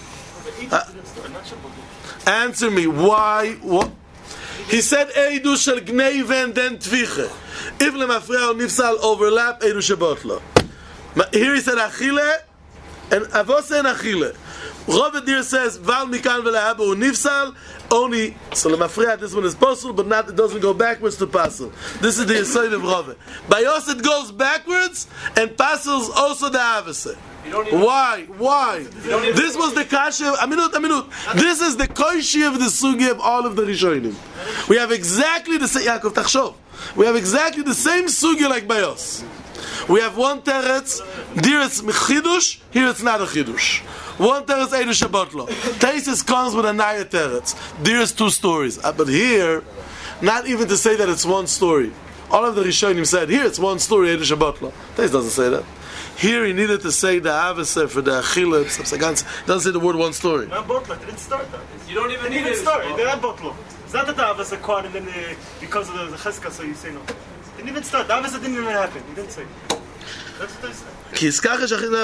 Answer me, why? What? He said Eidu shel Gneive and then Tviche. If lemafreya nifsal overlap Eidu Shabbatla. Here he said Achille and Avose and Achille. Rav Adir says Val Mikan v'le'abu nifsal only. So lemafreya this one is possible, but not, it doesn't go backwards to Pasel. This is the Yesod of Rav. By us it goes backwards and Pasel's also the Avose. Why? This was the kasha. Aminut. This is the koishi of the sugi of all of the Rishonim. We have exactly the same. Yaakov Tachshov. We have exactly the same sugi like Bayos. We have one teretz. There it's chidush. Here it's not a chidush. One teretz Eidu Shabbatla. Teisus comes with a naya teretz. There is two stories. But here, not even to say that it's one story. All of the Rishonim said here it's one story Eidu Shabbatla. Teisus doesn't say that. Here he needed to say the Avaseh for the Achille. Doesn't say the word one story. Not Botla, didn't start that. You don't even need it. it. Start. They had Botla. It's not that the Avaseh caught and then because of the Cheska, so you say no. Didn't even start. The Avaseh didn't even happen. He didn't say. That's what they said.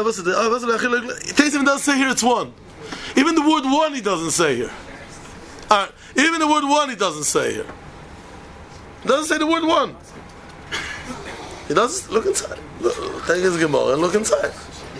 Teisus even doesn't say here it's one. Even the word one he doesn't say here. Alright. Even the word one he doesn't say here. He doesn't say the word one. He doesn't look inside. Take his Gemara and look inside.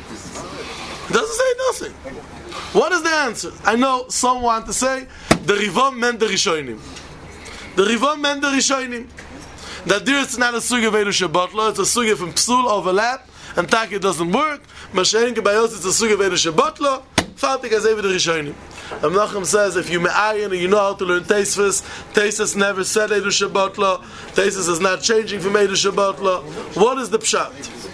He doesn't say nothing. What is the answer? I know some want to say the Rivam meant the Rishonim. The Rivam meant the Rishonim. That there it's not a sugi of Eidu Shabbatla, it's a sugi from Psul overlap, and Taki doesn't work. Mashayin Kebayos, it's a sugi of Eidu Shabbatla. Fatik as Eidu Rishonim. Amnachim says if you me'ayin and you know how to learn Teisus never said Eidu Shabbatla. Teisus is not changing from Eidu Shabbatla. What is the pshat?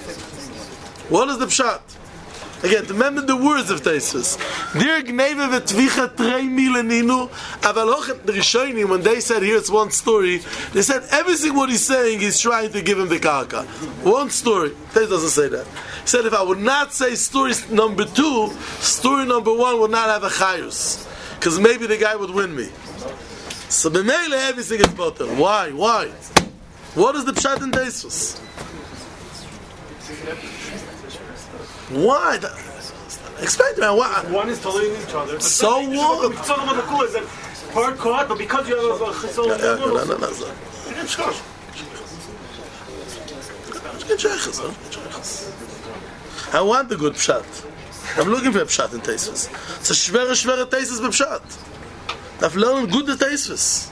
What is the pshat? Again, remember the words of Teisus. Dir gneve v'tvicha trei mileninu. Aval hochet the Rishonim, when they said here it's one story, they said everything what he's saying he's trying to give him the karka. One story. Teisus doesn't say that. He said if I would not say story number 2, story number 1 would not have a chayus. Because maybe the guy would win me. So b'meile everything is better. Why? What is the pshat in Teisus? Why? Explain to me why. One is following each other. So what? The Mitzvah of the Kula is that part caught, but because you have a chesol, I want the good pshat. I'm looking for a pshat in Teisus. It's a shvere Teisus b'pshat. I've learned good Teisus.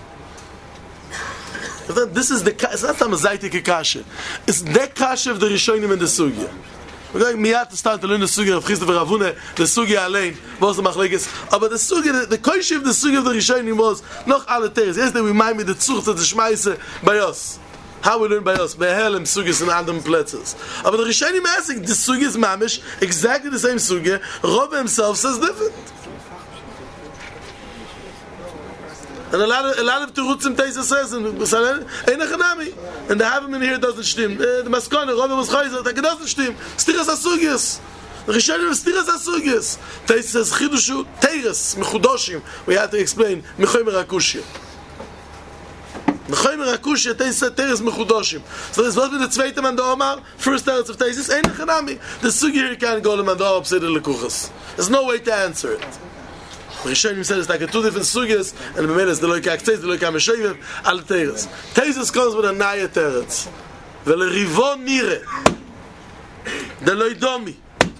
This is the. It's not a mazaitik kasha. It's the kasha of the Rishonim and the Sugya. We're going miyat to start to learn the Sugya of Chisda v'Ravune, the Sugya Alein, was the Machlekes. But the Sugya, the koishi of the Sugya of the Rishonim was noch alle teres. Yes, they remind me the Tzurch of the Shmaise Bayos. How we learn Bayos, Behelem Sugyas and Adam Pletzes. But the Rishonim asking, the Sugya is mamish, exactly the same Sugya. Rav himself says different. And a lot of Terutzim Teisus says, and the Havim in here doesn't stim. The Maskone, Rav was Chayzer, that doesn't stim. Stiras HaSugyas. The Rishonim Stiras HaSugyas. Teisus says, Chidushu, Teres, Mechudoshim. We have to explain, Mechoymer HaKushya. Mechoymer HaKushya, Teisus said, Teres, Mechudoshim. So this was with the zweite man, the Omar, first teretz of Teisus, Ein Echanami. The Sugya here can't go to man, the Omar, Pseder Lekuchas. There's no way to answer it. Rishonim said it's like two different sugyas, and the B'meil is the loikak teis, the loikak meshoyim, al teres. Teisus comes with a naya teretz. Ve'lerivon nire. De loidomi.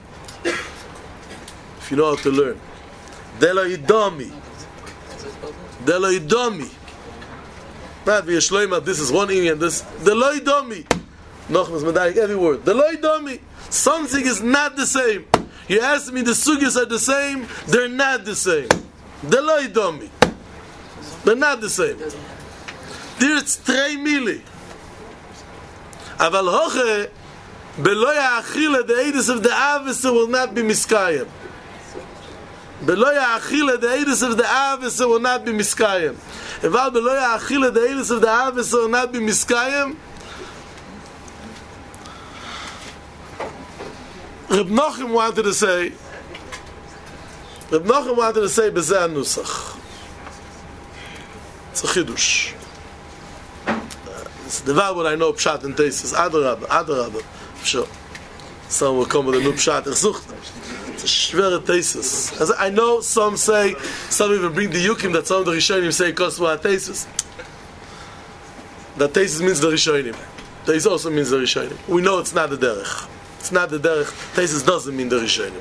If you know how to learn. De loidomi. Not be a shloima, this is one Indian, this, the loy domi. Nochmas medayik, every word. The loy domi. Something is not the same. You ask me, the sugyas are the same, they're not the same. The loy domi. They're not the same. There it's 3 mili. Aval hoche, beloy ha'achila, the edus of the avisa will not be miskayim. Beloy ha'achila, the edus of the avisa will not be miskayim. Eval beloy ha'achila, the edus of the avisa will not be miskayim. Reb Nachum wanted to say Bezeh Nusach. It's a chidush. It's the what I know pshat and tesis. Adarabba. Sure. Someone will come with a new pshat. It's a schwere tesis. As I know some say, some even bring the yukim that some of the Rishonim say kosva tesis. That tesis means the Rishonim. Tesis also means the Rishonim. We know it's not the derech. It's not the derech. Tesis doesn't mean the Rishonim.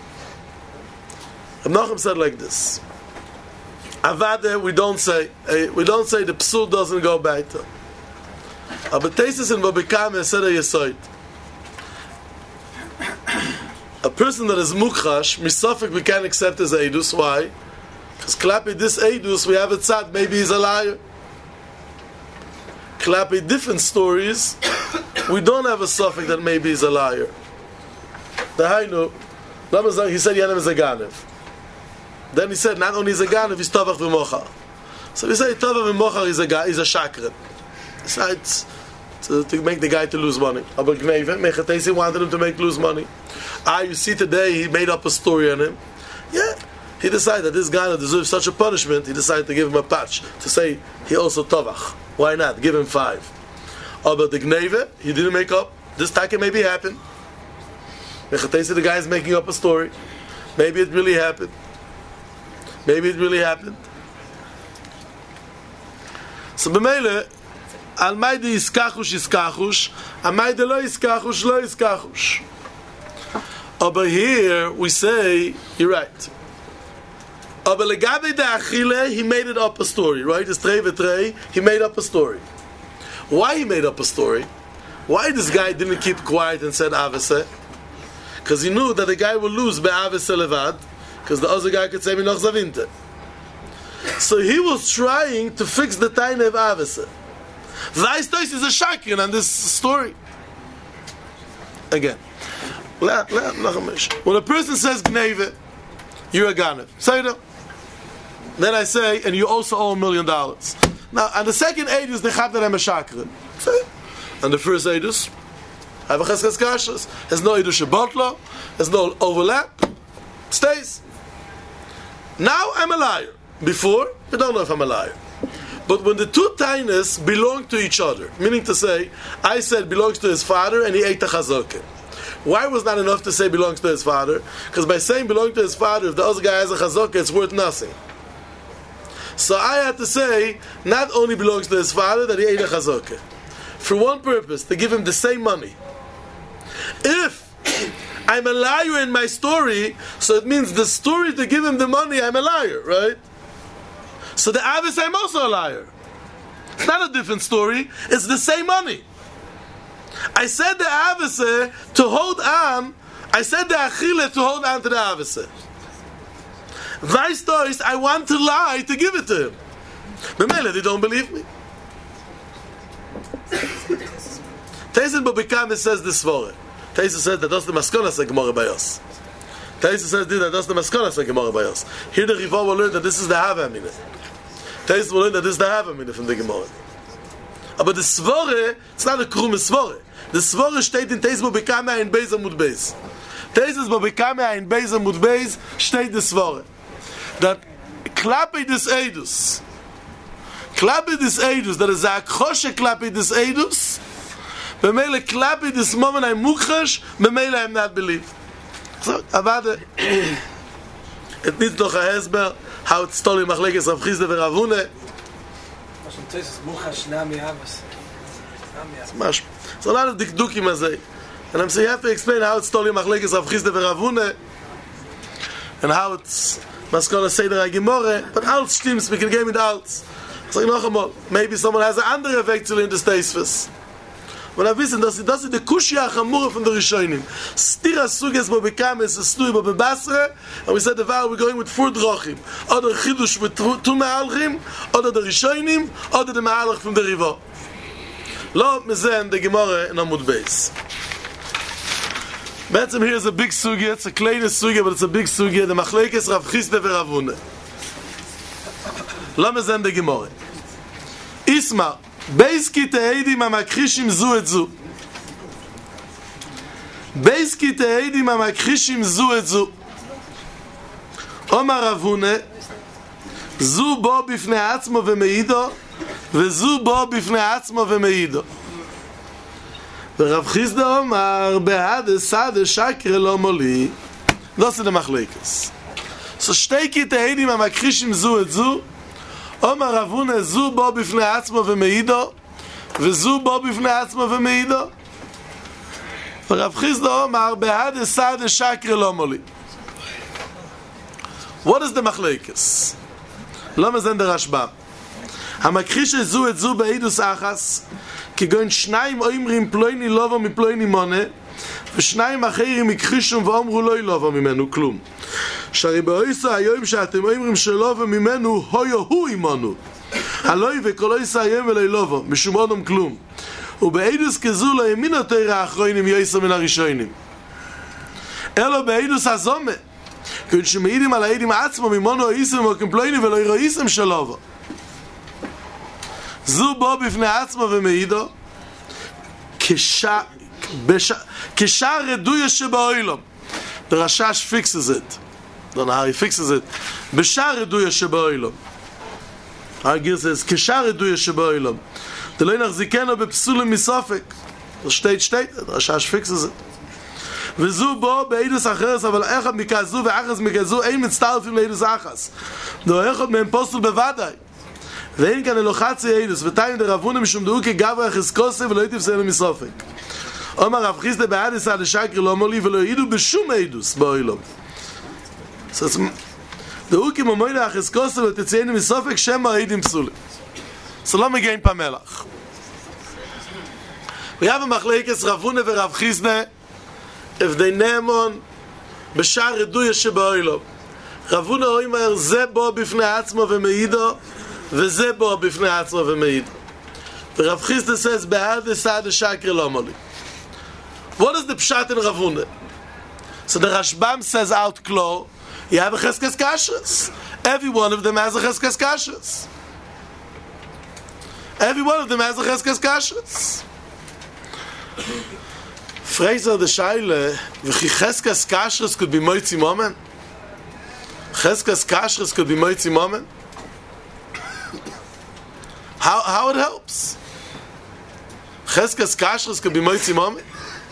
Reb Nachum said like this. Avada, we don't say the psul doesn't go baita. Aber tesis in Babikame said a yesoid. A person that is mukhrash, misafik we can't accept as eidus. Why? Because klapi this eidus we have a tzad, maybe he's a liar. Klapi different stories, we don't have a suffix that maybe he's a liar. The Hainu, he said Yanem is a ganev. Then he said not only is a ganev, he's tovach v'mochar. So we say tovach v'mochar is a shakret. Besides to make the guy to lose money. Aber Gneve, Mechatesi wanted him to lose money. You see today he made up a story on him. Yeah, he decided that this guy that deserves such a punishment, he decided to give him a patch, to say he also tovach. Why not? Give him 5. But the Gneve, he didn't make up. This take maybe happened. Mechatesi, the guy is making up a story. Maybe it really happened. So b'meile, al maide iskachush, al maide lo iskachush. But here we say, you're right. But legabe de achile, he made it up a story, right? It's trei v'trei, he made up a story. Why he made up a story? Why this guy didn't keep quiet and said avese? Because he knew that the guy will lose be'avese levad, because the other guy could say minoch zavinte. So he was trying to fix the taine of avese. Vaistois is a shakrin on this story. Again, when a person says gneve, you're a ganev. Say it. Then I say, and you also owe $1 million. Now, on the second edus, they have that I'm a shakrin. Say it. On the first edus, I have a cheskes kashrus. There's no edus shebotlo. There's no overlap. Stays. Now I'm a liar. Before, we don't know if I'm a liar. But when the two tainus belong to each other, meaning to say, I said belongs to his father and he ate the chazokah. Why was not enough to say belongs to his father? Because by saying belong to his father, if the other guy has a chazokah, it's worth nothing. So I had to say, not only belongs to his father, that he ate a chazokah. For one purpose, to give him the same money. If I'm a liar in my story, so it means the story to give him the money, I'm a liar, right? So the Avis, I'm also a liar. It's not a different story, it's the same money. I said the Avis to hold on, I said the Achille to hold on to the Avis. Weistois, I want to lie to give it to him. Memele, they don't believe me. Teisen Bobikame says this svore. Teisen says that that's the maskona say Gemara Bayos. Teisen says that that's the maskona say Gemara Bayos. Here the Riva will learn that this is the Hava Minute. Teisen will learn that this is the Hava Minute from the Gemara. But the svore, it's not a krume svore. The svore steht in Teisen Bobikame in Beis Amud Beis. Teisen Bobikame in Beis Amud Beis steht the svore. That klappe des Eidus, that is a kosher klappe des Eidus, b'meile klappe des moment I'm mukhash, b'meile I'm not believed. So, avade, it needs noch a hezber, how it's told in Machlekes Rav Chisda v'Ravune. So a lot of dikdukim azay. And I'm saying you have to explain how it's told in Machlekes Rav Chisda v'Ravune, and how it's Maskona Seder HaGemore, but alles stimmt, we can give it alles. Sag noch einmal, maybe someone has an andere Weg zu lernen des Teisves. Und wir wissen, dass ist die Kushia Chamura von der Rishonim. Stira Suges, wo bekam es, es Stui, wo bebasre, and we said, we're going with 4 Drachim. Oder Chidush with 2 Ma'alchim, oder der Rishonim, oder der Ma'alch von der Riva. Lo, wir sehen, die Gemara in Amud Beis. Betzem, here is a big Sugi, it's a kleine Sugi, but it's a big Sugi, the Machlekes Rav Chisda ve Rav Huna. Lo, wir sehen, die Gemara. Isma, Beis ki te'edim ha-makrishim zu et zu. Beis ki te'edim ha-makrishim zu et zu. Omar Rav Huna, zu bo bifnei atzmo ve'meido, וזו בו בפני עצמו ומעידו. ורב חיסדא אומר, בהד סד שקר לא מולי. Das ist der Machlekes. So שתי קטעים המכחישים זו את זו, אומר רב הונא זו בו בפני עצמו ומעידו, וזו בו בפני עצמו ומעידו. ורב חיסדא אומר, בהד סד שקר לא מולי. What is the Machlekes? למה זה der Rashbam? המכחיש זו את זו בעידוס אחס, כגון 2 אומרים פלויני לובו מפלויני מונה, ו2 אחרים הכחישום ואומרו לא לובו ממנו כלום. שהרי באויסה היום שאתם אומרים שלובו ממנו, הויו הוא אימנו. הלוי וכל אויסה היום ולא לובו, משום אודם כלום. ובעידוס כזו לא ימין יותר האחרונים יויסה מן הראשונים. אלו בעידוס הזומה, כגון שמעידים על העידים עצמו ממונו אויסם וכמפלויני ולא ירואיסם שלובו. זו בו בפני עצמו ומעידו כשער רדויה שבאוילום. The Rashash fixes it. Don't know how he fixes it. בשער רדויה שבאוילום. Argir says כשער רדויה שבאוילום. דלא נחזיקנו בפסולים מסופק. The Rashash fixes it. וזו בו בעידוס אחרס, אבל אחד מכזו ואחס מכזו אין מצטרפים לעידוס אחס. דו אחד מהם פוסל בוודאי. ואין כאן אלוחצי אילוס, ותיים דרבונה משום דאו כגבר החזקוסי ולא יתפסנו מסופק. אומר רב חיסדא בהדס עד השקר לא מולי ולא יעידו בשום אילוס באוילום. דאו כמומוילה החזקוסי ולא תציינו מסופק שם העידים פסולים. זה לא מגיעים פמלח. ויהיה במחלקת רבונה ורב חיסדא עבדי נאמון בשער רדויה שבאוילום. רבונה אומר זה בו בפני עצמו ומעידו וזה בו בפני עצמו ומעידו. ורב חיסדא says בהד סעד השקר לא מולי. What is the pshat in Rav Huna? So the Rashbam says out clear, you have a cheskes kashrus. Every one of them has a cheskes kashrus. Every one of them has a cheskes kashrus. Fraser the Shaila, v'chi cheskes kashrus could be moitzi moment? Cheskes kashrus could be moitzi moment? How it helps? Cheskes kashrus could be moitzi moment?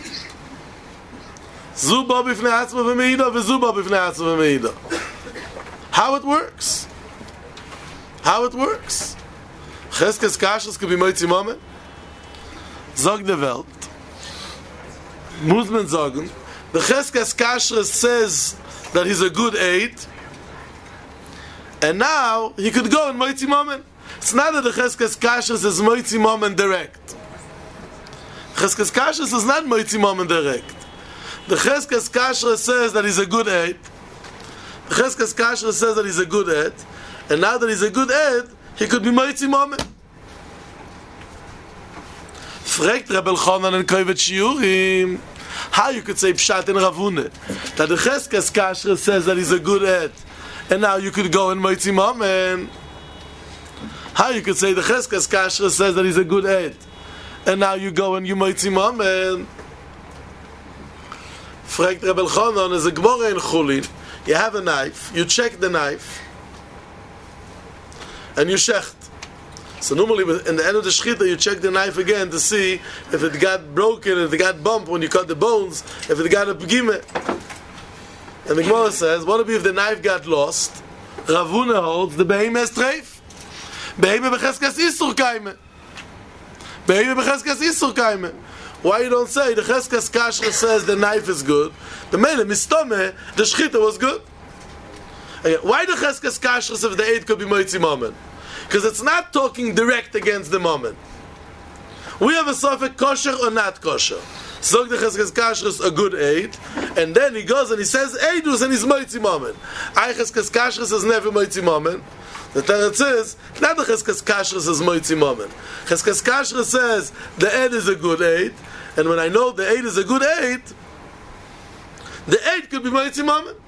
זו בו בפני עצמו ומעידו וזו בו בפני עצמו ומעידו. How it works? How it works? חזקס קשרס כבי מויצי מומן? זוג דה ולט. Movement zogen. The חזקס קשרס says that he's a good aid. And now he could go in moitzי momen. It's not that the חזקס קשרס is moitzי momen direct. חזקס קשרס is not moitzí momen direct. The Cheskes Kashrus says that he's a good aid. The Cheskes Kashrus says that he's a good aid. And now that he's a good aid, he could be moitzi momen. Fragt Rebbe Elchanan and Kovet Shiurim, how you could say Pshat in Rav Huna, that the Cheskes Kashrus says that he's a good aid, and now you could go in moitzi momen. How you could say the Cheskes Kashrus says that he's a good aid, and now you go and you moitzi momen. Fragt Rebbe Elchanan, as a Gemara in Chulin, you have a knife, you check the knife, and you shecht. So normally, in the end of the shechita, you check the knife again to see if it got broken, if it got bumped when you cut the bones, if it got a pgime. And the Gemara says, what if the knife got lost? Rav Huna holds the behemah is treif. Behemah becheskes isur kaime. Behemah becheskes isur kaime. Why you don't say the Cheskes Kashrus says the knife is good? The mele mistome the shchita was good. Again, why the Cheskes Kashrus if the aid could be moitzi momen? Because it's not talking direct against the moment. We have a sofek kosher or not kosher. Zog the Cheskes Kashrus a good aid, and then he goes and he says Eidus and he's moitzi moment. I Cheskes Kashrus is never moitzi moment. The Teretz is not the Cheskes Kashrus is moitzi moment. Cheskes Kashrus says the aid is a good aid, and when I know the aid is a good aid, the aid could be moitzi moment.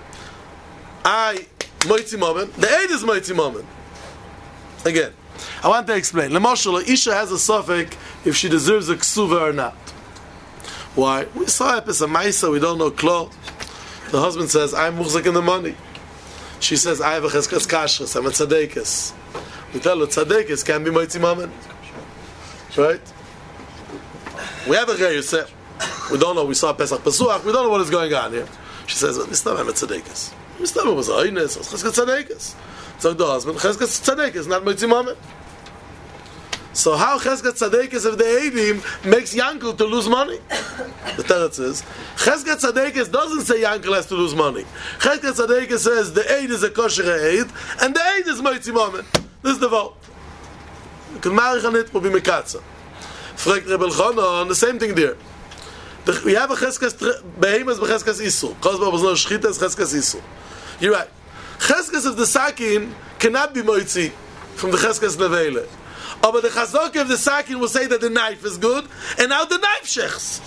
I moitzi moment. The aid is moitzi moment. Again, I want to explain. L'moshel, Isha has a suffix if she deserves a ksuva or not. Why? We saw Epis a Maisa, we don't know Klo. The husband says, I'm muhzik in the money. She says, I have a Cheskes Kashrus, I'm a Tzadekis. We tell her, Tzadekis can be moitzi moment. Right? We have a Reyuseh. We don't know, we saw Pesach Pesuach, we don't know what is going on here. She says, well, this time I'm a Tzadekis. This time it was Oines, it was Cheskes Tzadekis. So the husband, Cheskes Tzadekis, not moitzi moment. So how Cheskes Tzadekis of the Eidim makes Yankel to lose money? The Teretz is, Cheskes Tzadekis doesn't say Yankel has to lose money. Cheskes Tzadekis says the Eid is a kosher Eid, and the Eid is moitzi moment. This is the vote. You can marry on it, will be Mekatza. Frekt Rebel Chonon, the same thing there. We have a Cheskes Behemoth Becheskes Isur. Kosba was no Shchita, is Cheskes Isur. You're right. Cheskes of the Sakin cannot be moitzi from the Cheskes Nevele. Oh, but the Chazok of the Sakin will say that the knife is good, and now the knife shechs.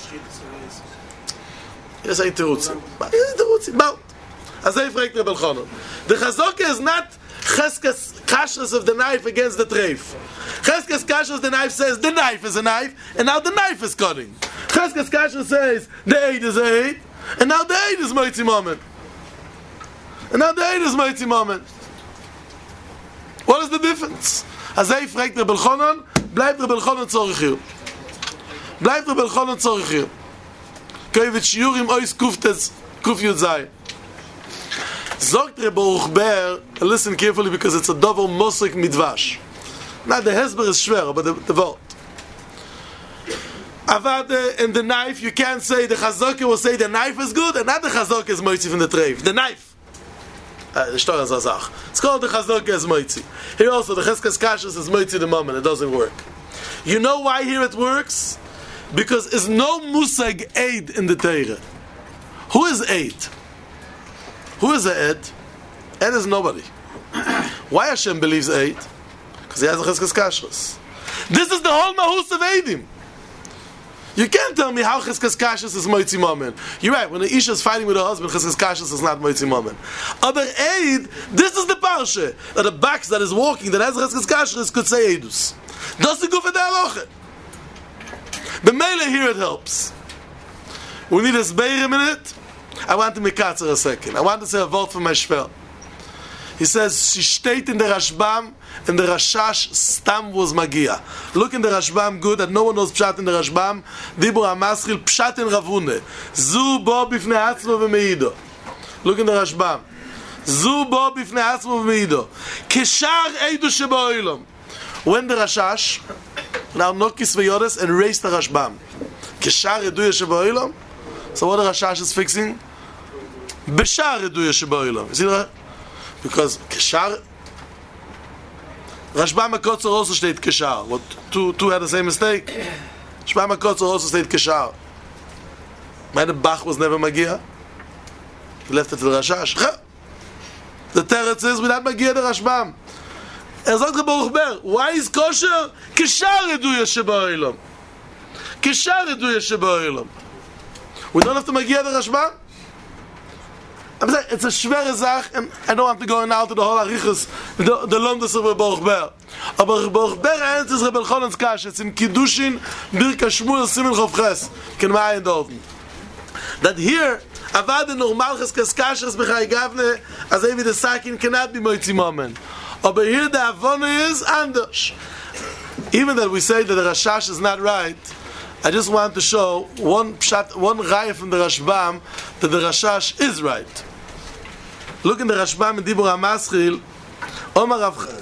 Yes, I terutzim. But as I fragt Rebel Chonon, the Chazok is not Cheskes Kashrus of the knife against the treif. Cheskes Kashrus, the knife says the knife is a knife, and now the knife is cutting. Cheskes Kashrus says the Eid is a Eid, and now the Eid is moitzi moment. And now the Eid is moitzi moment. What is the difference? As I fragt Rebel Chonon, bleibt Rebel Chonon zorich hier. Bleibt Rebel Chonon zorich hier. Koivit shiurim ois kuftes kufyut zay. Zogt Rebel Uchber, listen carefully because it's a double mosrik midvash. Now the hesber is schwer, but the vote. Avad in the knife, you can't say the Chazok will say the knife is good, and not the Chazok is moitzi from the treif. The knife. It's called the Chazok as moitzi. Here also, the Cheskes Kashrus is moitzi the moment. It doesn't work. You know why here it works? Because there's no musag aid in the Torah. Who is aid? Who is the aid? Aid is nobody. Why Hashem believes aid? Because he has a Cheskes Kashrus. This is the whole mahus of aidim. You can't tell me how Cheskes Kashrus is moitzi moment. You're right, when the Isha is fighting with her husband, Cheskes Kashrus is not moitzi moment. Aber Eid, this is the parsha, that a box that is walking, that has Cheskes Kashrus, could say Eidus. Doesn't go for the halacha. The Mele here it helps. We need a Sbeir a minute. I want to make Katzer a second. I want to say a word from my Shvel. He says, she steht in the Rashbam, and the Rashash stam was magia. Look in the Rashbam good, that no one knows Pshat in the Rashbam. Dibur HaMaschil, Pshat in Ravune. Zu bo bifnei atzmo v'meido. Look in the Rashbam. Zu bo bifnei atzmo v'meido. Keshar eidu sheba'olam. When the Rashash, now Nokis v'yodes, and raised the Rashbam. Keshar eidu sheba'olam. So what the Rashash is fixing? Beshar eidu sheba'olam. See that? Because Keshar, Rashbam HaKotzer also state Keshar. What, two had the same mistake? Rashbam HaKotzer also state Keshar. Maybe Bach was never Magia. He left it to the Rashash. The Teretz is without Magia the Rashbam. Sagt Rebel Uchber, why is kosher? Keshar Eduya Sheba'olam. Keshar Eduya Sheba'olam. We don't have to Magia the Rashbam? I'm saying, it's a schwere Sach, and I don't have to go now to the whole Arichus, the Londes of Rebel Uchber. Aber Rebel Uchber answers Rebel Chonon's Kash, it's in Kiddushin, Birka Shmuel, Simen Chovches, Ken Mayan Dolten. That here, Avad in normal Cheskes Kashrus B'chai Gavne, as Evi the Sakin cannot be Moitzi Moment. Aber here the Avona is Anders. Even that we say that the Rashash is not right, I just want to show one raya from the Rashbam that the Rashash is right. Look in the Rashbam in Dibur HaMaschil. Omar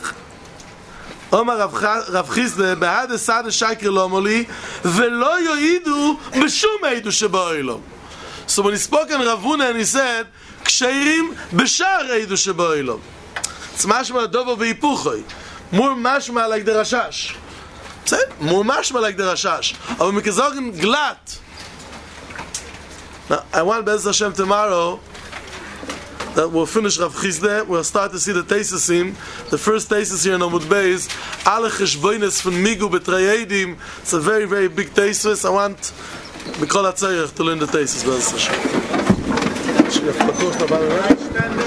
Rav Chisda behad esad shakir lomoli velo yoidu b'shum eidu sheba'olam. So when he spoke in Ravuna and he said Ksheirim b'shar eidu sheba'olam. It's mashma dovo v'hipuchoi. more mashma like the Rashash. More mashma like the Rashash. Aber wir können sagen glatt. Now, I want Be'ez Hashem tomorrow that we'll finish Rav Chisda, we'll start to see the Teisasim. The first Teisus here in Amud Beis, Alle Cheshboines von Migu Betrayedim. It's a very, very big Teisus. I want B'kol HaTzorech to learn the Teisus, Be'ez Hashem.